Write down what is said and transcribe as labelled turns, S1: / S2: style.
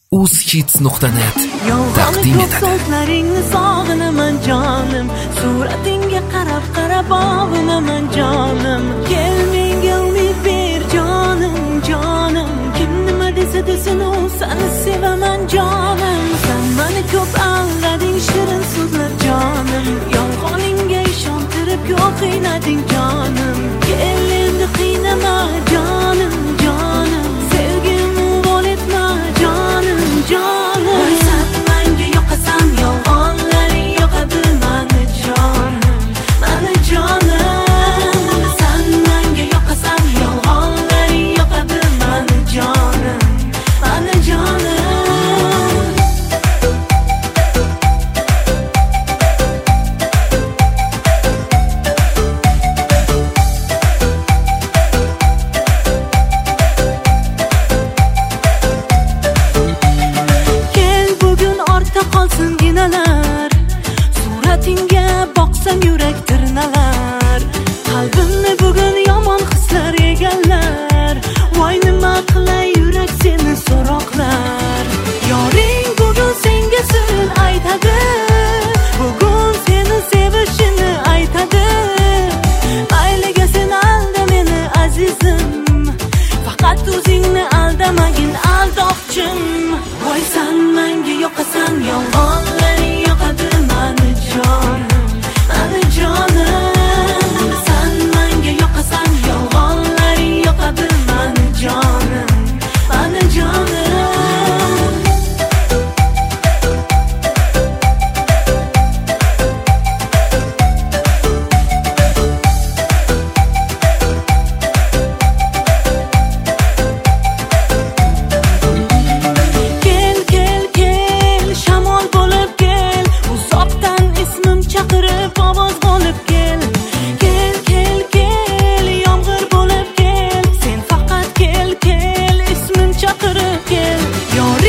S1: uzhits.net taqdim etadi.
S2: So'zlaringni sog'inaman jonim, suratingga qarab og'inaman jonim. Kel menga umid ber jonim, jonim. Kim nima desa desin u seni sevaman jonim. Sen meni ko'p aldading shirin so'zlar jonim. Yolg'oningga ishontirib yo'q qiynading jonim. Kel endi qiynama jonim, jonim. Sevgimni vol etma jonim, jonim. Sen menga yoqasan, yolg'onlaring yoqadi meni jonim, meni jonim. Sen menga yoqasan, yolg'onlaring yoqadi meni jonim, meni jonim. Qolsin ginalar, suratingga boqsam yurak tirnalar. Qalbimni bugun yomon hislar egallar. Voy nima qilay yurak seni so'roqlar. Yoring bugun senga sir aytadi, bugun seni sevishini aytadi. Mayliga sen alda meni azizim, faqat o'zingni aldamagin aldoqchim. Voy sen menga yoqasan, yolg'onlaring yoqadi meni jonim, meni jonim. Sen menga yoqasan, yolg'onlaring yoqadi meni jonim, meni jonim. Yomg'ir bo'lib kel, sen faqat kel, ismim chaqirib kel.